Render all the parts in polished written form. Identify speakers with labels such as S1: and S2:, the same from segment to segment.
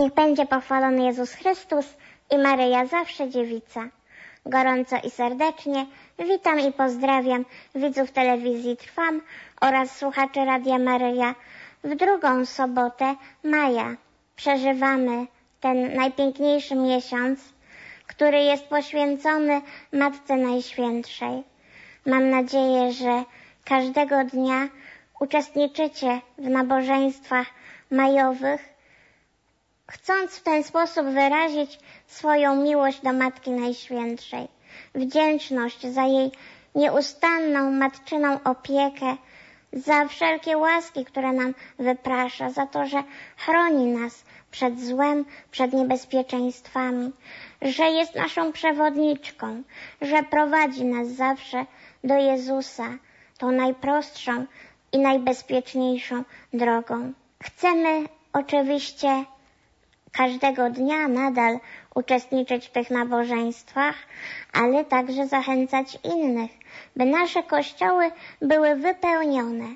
S1: Niech będzie pochwalony Jezus Chrystus i Maryja zawsze dziewica. Gorąco i serdecznie witam i pozdrawiam widzów telewizji Trwam oraz słuchaczy Radia Maryja w drugą sobotę maja. Przeżywamy ten najpiękniejszy miesiąc, który jest poświęcony Matce Najświętszej. Mam nadzieję, że każdego dnia uczestniczycie w nabożeństwach majowych, chcąc w ten sposób wyrazić swoją miłość do Matki Najświętszej, wdzięczność za jej nieustanną matczyną opiekę, za wszelkie łaski, które nam wyprasza, za to, że chroni nas przed złem, przed niebezpieczeństwami, że jest naszą przewodniczką, że prowadzi nas zawsze do Jezusa, tą najprostszą i najbezpieczniejszą drogą. Chcemy oczywiście każdego dnia nadal uczestniczyć w tych nabożeństwach, ale także zachęcać innych, by nasze kościoły były wypełnione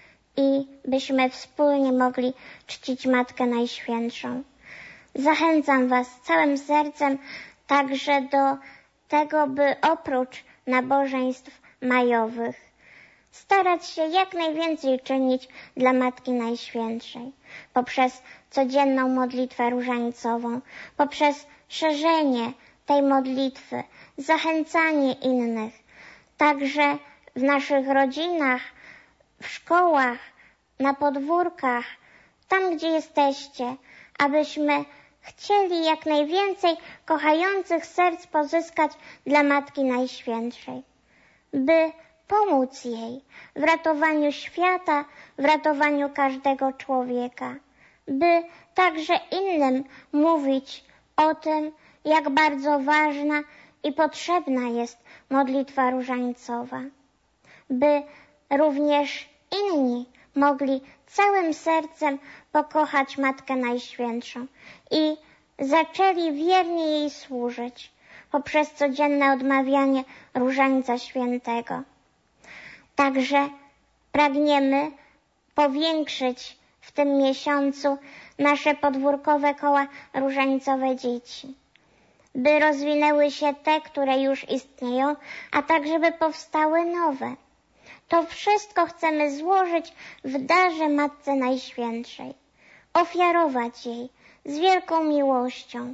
S1: i byśmy wspólnie mogli czcić Matkę Najświętszą. Zachęcam Was całym sercem także do tego, by oprócz nabożeństw majowych starać się jak najwięcej czynić dla Matki Najświętszej poprzez codzienną modlitwę różańcową, poprzez szerzenie tej modlitwy, zachęcanie innych, także w naszych rodzinach, w szkołach, na podwórkach, tam gdzie jesteście, abyśmy chcieli jak najwięcej kochających serc pozyskać dla Matki Najświętszej, by pomóc jej w ratowaniu świata, w ratowaniu każdego człowieka, by także innym mówić o tym, jak bardzo ważna i potrzebna jest modlitwa różańcowa, by również inni mogli całym sercem pokochać Matkę Najświętszą i zaczęli wiernie jej służyć poprzez codzienne odmawianie Różańca Świętego. Także pragniemy powiększyć w tym miesiącu nasze podwórkowe koła różańcowe dzieci, by rozwinęły się te, które już istnieją, a także by powstały nowe. To wszystko chcemy złożyć w darze Matce Najświętszej, ofiarować jej z wielką miłością,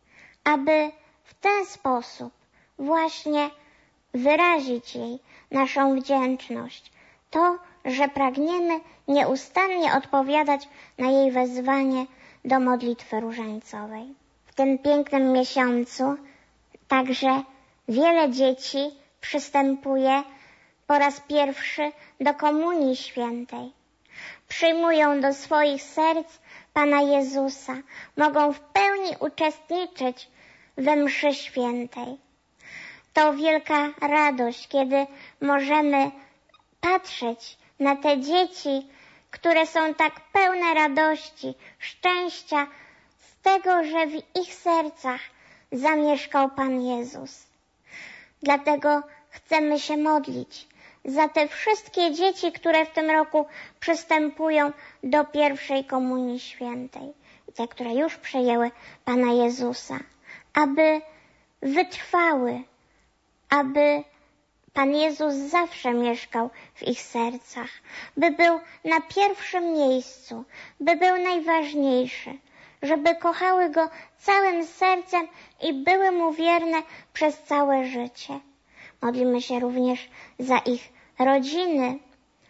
S1: aby w ten sposób właśnie wyrazić jej naszą wdzięczność, to, że pragniemy nieustannie odpowiadać na jej wezwanie do modlitwy różańcowej. W tym pięknym miesiącu także wiele dzieci przystępuje po raz pierwszy do Komunii Świętej. Przyjmują do swoich serc Pana Jezusa, mogą w pełni uczestniczyć we mszy świętej. To wielka radość, kiedy możemy patrzeć na te dzieci, które są tak pełne radości, szczęścia z tego, że w ich sercach zamieszkał Pan Jezus. Dlatego chcemy się modlić za te wszystkie dzieci, które w tym roku przystępują do pierwszej Komunii Świętej, te, które już przyjęły Pana Jezusa, aby wytrwały, aby Pan Jezus zawsze mieszkał w ich sercach, by był na pierwszym miejscu, by był najważniejszy, żeby kochały Go całym sercem i były Mu wierne przez całe życie. Modlimy się również za ich rodziny,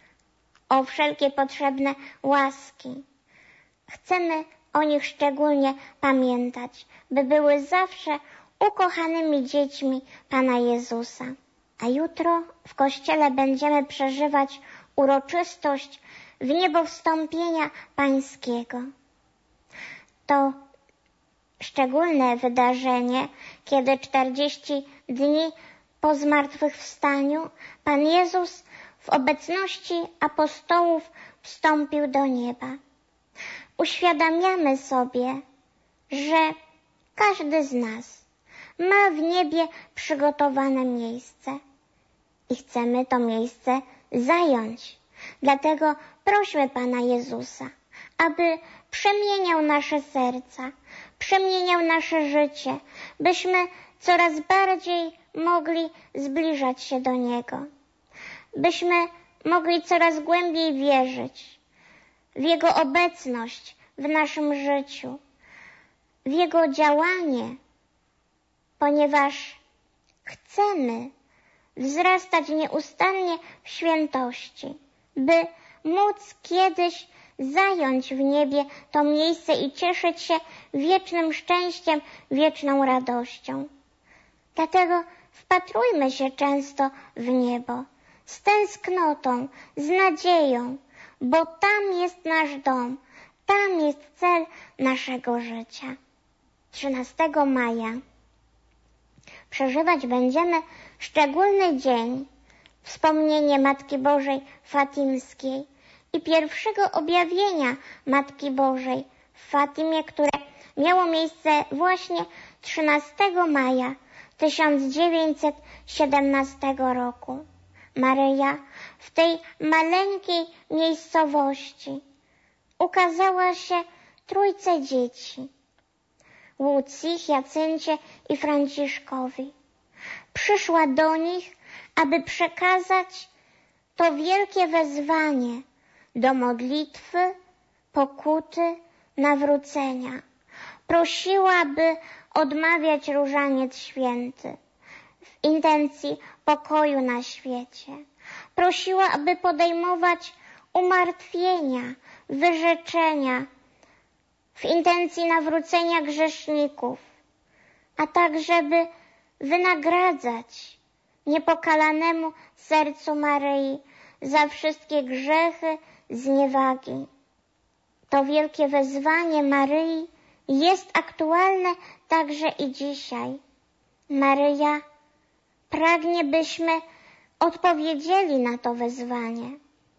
S1: o wszelkie potrzebne łaski. Chcemy o nich szczególnie pamiętać, by były zawsze ukochanymi dziećmi Pana Jezusa. A jutro w kościele będziemy przeżywać uroczystość wniebowstąpienia Pańskiego. To szczególne wydarzenie, kiedy 40 dni po zmartwychwstaniu Pan Jezus w obecności apostołów wstąpił do nieba. Uświadamiamy sobie, że każdy z nas ma w niebie przygotowane miejsce i chcemy to miejsce zająć. Dlatego prośmy Pana Jezusa, aby przemieniał nasze serca, przemieniał nasze życie, byśmy coraz bardziej mogli zbliżać się do Niego, byśmy mogli coraz głębiej wierzyć w Jego obecność w naszym życiu, w Jego działanie, ponieważ chcemy wzrastać nieustannie w świętości, by móc kiedyś zająć w niebie to miejsce i cieszyć się wiecznym szczęściem, wieczną radością. Dlatego wpatrujmy się często w niebo, z tęsknotą, z nadzieją, bo tam jest nasz dom, tam jest cel naszego życia. 13 maja przeżywać będziemy szczególny dzień, wspomnienie Matki Bożej Fatimskiej i pierwszego objawienia Matki Bożej w Fatimie, które miało miejsce właśnie 13 maja 1917 roku. Maryja w tej maleńkiej miejscowości ukazała się trójce dzieci, Łucji, Hiacyncie i Franciszkowi. Przyszła do nich, aby przekazać to wielkie wezwanie do modlitwy, pokuty, nawrócenia. Prosiła, by odmawiać różaniec święty w intencji pokoju na świecie. Prosiła, aby podejmować umartwienia, wyrzeczenia w intencji nawrócenia grzeszników, a tak, żeby wynagradzać niepokalanemu sercu Maryi za wszystkie grzechy, zniewagi. To wielkie wezwanie Maryi jest aktualne także i dzisiaj. Maryja pragnie, byśmy odpowiedzieli na to wezwanie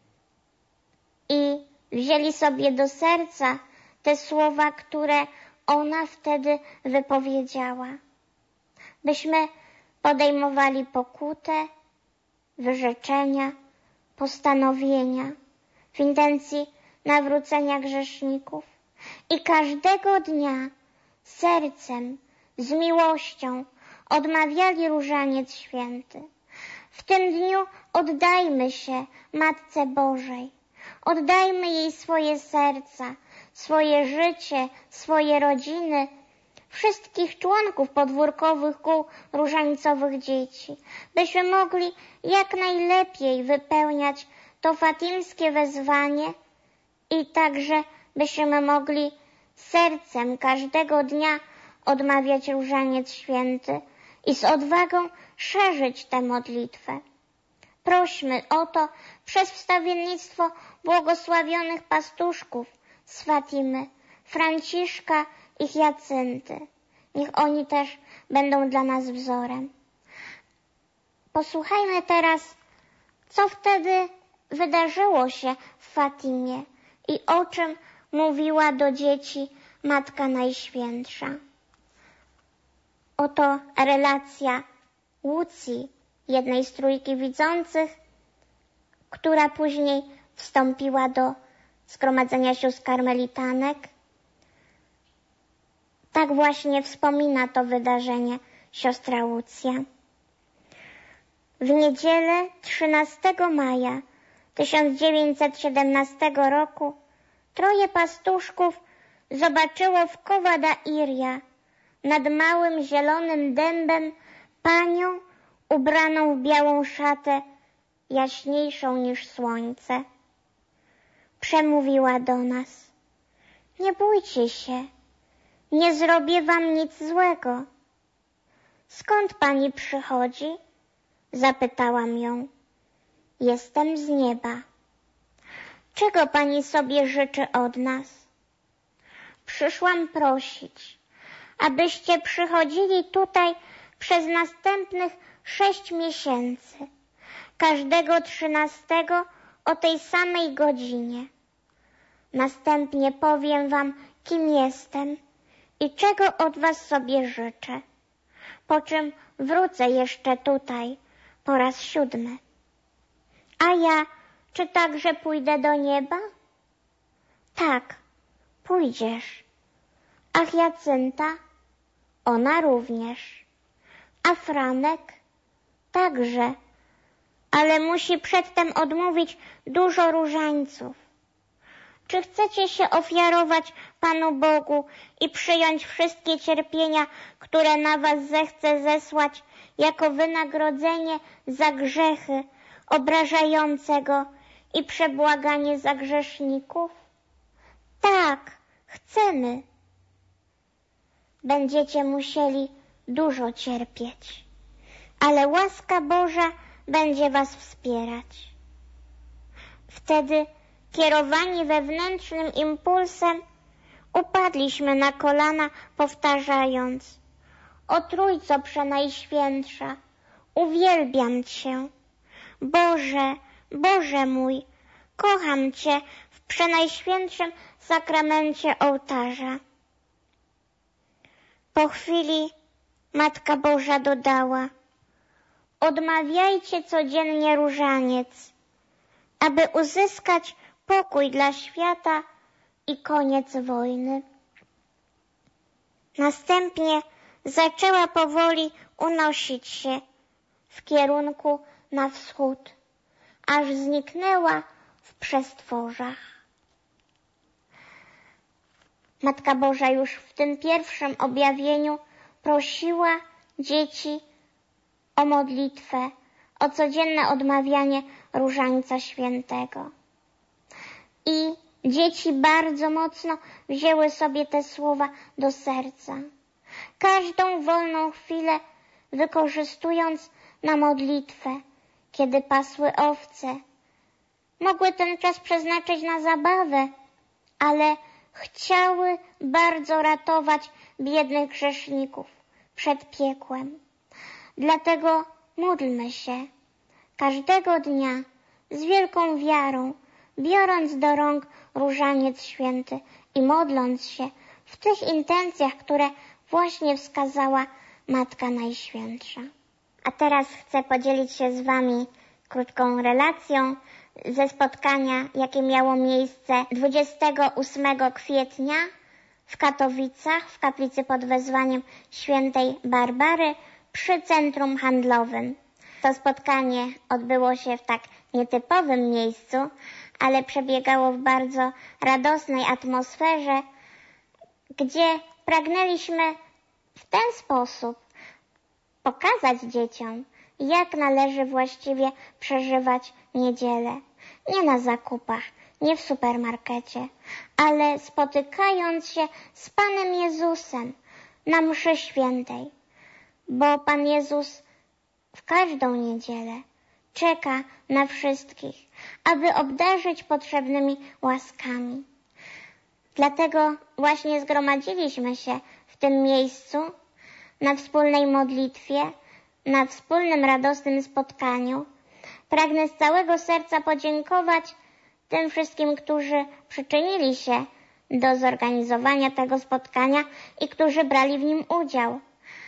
S1: i wzięli sobie do serca te słowa, które ona wtedy wypowiedziała. Byśmy podejmowali pokutę, wyrzeczenia, postanowienia w intencji nawrócenia grzeszników i każdego dnia sercem, z miłością odmawiali różaniec święty. W tym dniu oddajmy się Matce Bożej, oddajmy jej swoje serca, swoje życie, swoje rodziny, wszystkich członków podwórkowych kół różańcowych dzieci, byśmy mogli jak najlepiej wypełniać to fatimskie wezwanie i także byśmy mogli sercem każdego dnia odmawiać różaniec święty i z odwagą szerzyć tę modlitwę. Prośmy o to przez wstawiennictwo błogosławionych pastuszków z Fatimy, Franciszka i Hiacynty. Niech oni też będą dla nas wzorem. Posłuchajmy teraz, co wtedy wydarzyło się w Fatimie i o czym mówiła do dzieci Matka Najświętsza. Oto relacja Łucji, jednej z trójki widzących, która później wstąpiła do Zgromadzenia Sióstr Karmelitanek. Tak właśnie wspomina to wydarzenie siostra Łucja. W niedzielę 13 maja 1917 roku 3 pastuszków zobaczyło w Cova da Iria nad małym zielonym dębem panią ubraną w białą szatę, jaśniejszą niż słońce. Przemówiła do nas: nie bójcie się, nie zrobię wam nic złego. Skąd pani przychodzi? Zapytałam ją. Jestem z nieba. Czego pani sobie życzy od nas? Przyszłam prosić, abyście przychodzili tutaj przez następnych 6 miesięcy, każdego 13 o tej samej godzinie. Następnie powiem wam, kim jestem i czego od was sobie życzę, po czym wrócę jeszcze tutaj po raz 7. A ja, czy także pójdę do nieba? Tak, pójdziesz. A Hiacynta? Ona również. A Franek? Także. Ale musi przedtem odmówić dużo różańców. Czy chcecie się ofiarować Panu Bogu i przyjąć wszystkie cierpienia, które na was zechce zesłać, jako wynagrodzenie za grzechy obrażające Go i przebłaganie za grzeszników? Tak, chcemy. Będziecie musieli dużo cierpieć, ale łaska Boża będzie was wspierać. Wtedy, kierowani wewnętrznym impulsem, upadliśmy na kolana, powtarzając: O Trójco Przenajświętsza, uwielbiam Cię. Boże, Boże mój, kocham Cię w Przenajświętszym sakramencie ołtarza. Po chwili Matka Boża dodała: Odmawiajcie codziennie różaniec, aby uzyskać pokój dla świata i koniec wojny. Następnie zaczęła powoli unosić się w kierunku na wschód, aż zniknęła w przestworzach. Matka Boża już w tym pierwszym objawieniu prosiła dzieci o modlitwę, o codzienne odmawianie Różańca Świętego. I dzieci bardzo mocno wzięły sobie te słowa do serca. Każdą wolną chwilę wykorzystując na modlitwę, kiedy pasły owce. Mogły ten czas przeznaczyć na zabawę, ale chciały bardzo ratować biednych grzeszników przed piekłem. Dlatego módlmy się każdego dnia z wielką wiarą, biorąc do rąk Różaniec Święty i modląc się w tych intencjach, które właśnie wskazała Matka Najświętsza. A teraz chcę podzielić się z wami krótką relacją ze spotkania, jakie miało miejsce 28 kwietnia w Katowicach, w kaplicy pod wezwaniem Świętej Barbary przy centrum handlowym. To spotkanie odbyło się w tak nietypowym miejscu, ale przebiegało w bardzo radosnej atmosferze, gdzie pragnęliśmy w ten sposób pokazać dzieciom, jak należy właściwie przeżywać niedzielę. Nie na zakupach, nie w supermarkecie, ale spotykając się z Panem Jezusem na mszy świętej. Bo Pan Jezus w każdą niedzielę czeka na wszystkich, aby obdarzyć potrzebnymi łaskami. Dlatego właśnie zgromadziliśmy się w tym miejscu na wspólnej modlitwie, na wspólnym radosnym spotkaniu. Pragnę z całego serca podziękować tym wszystkim, którzy przyczynili się do zorganizowania tego spotkania i którzy brali w nim udział.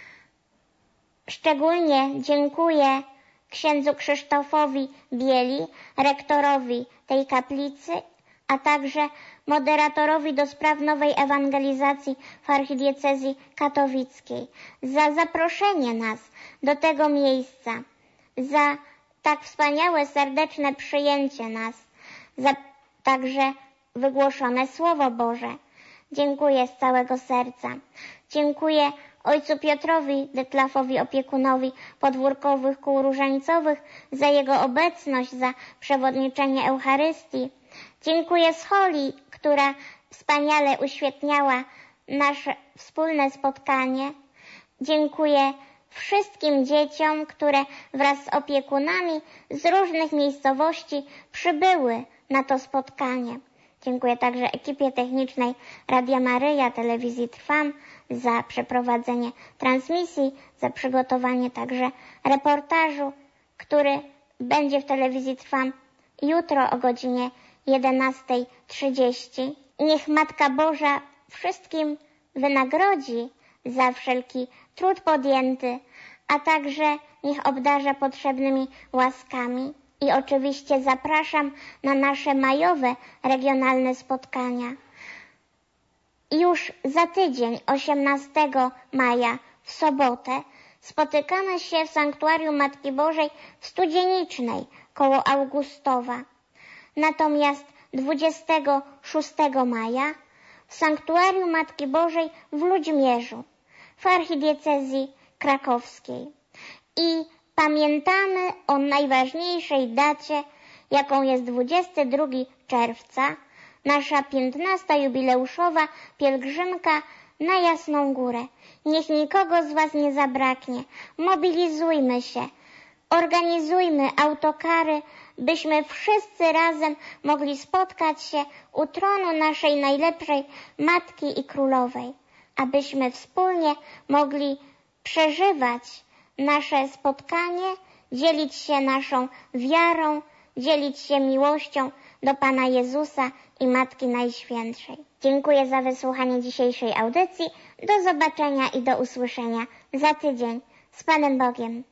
S1: Szczególnie dziękuję księdzu Krzysztofowi Bieli, rektorowi tej kaplicy, a także moderatorowi do spraw nowej ewangelizacji w archidiecezji katowickiej za zaproszenie nas do tego miejsca, za tak wspaniałe, serdeczne przyjęcie nas, za także wygłoszone Słowo Boże. Dziękuję z całego serca. Dziękuję ojcu Piotrowi Detlafowi, opiekunowi podwórkowych kół różańcowych, za jego obecność, za przewodniczenie Eucharystii. Dziękuję Scholi, która wspaniale uświetniała nasze wspólne spotkanie. Dziękuję wszystkim dzieciom, które wraz z opiekunami z różnych miejscowości przybyły na to spotkanie. Dziękuję także ekipie technicznej Radia Maryja, Telewizji Trwam za przeprowadzenie transmisji, za przygotowanie także reportażu, który będzie w Telewizji Trwam jutro o godzinie 11:30. Niech Matka Boża wszystkim wynagrodzi za wszelki trud podjęty, a także niech obdarza potrzebnymi łaskami. I oczywiście zapraszam na nasze majowe regionalne spotkania. Już za tydzień, 18 maja, w sobotę, spotykamy się w Sanktuarium Matki Bożej w Studzienicznej koło Augustowa. Natomiast 26 maja w Sanktuarium Matki Bożej w Ludźmierzu, w archidiecezji krakowskiej. I pamiętamy o najważniejszej dacie, jaką jest 22 czerwca, nasza 15. jubileuszowa pielgrzymka na Jasną Górę. Niech nikogo z Was nie zabraknie. Mobilizujmy się, organizujmy autokary, byśmy wszyscy razem mogli spotkać się u tronu naszej najlepszej Matki i Królowej, abyśmy wspólnie mogli przeżywać nasze spotkanie, dzielić się naszą wiarą, dzielić się miłością do Pana Jezusa i Matki Najświętszej. Dziękuję za wysłuchanie dzisiejszej audycji. Do zobaczenia i do usłyszenia za tydzień. Z Panem Bogiem.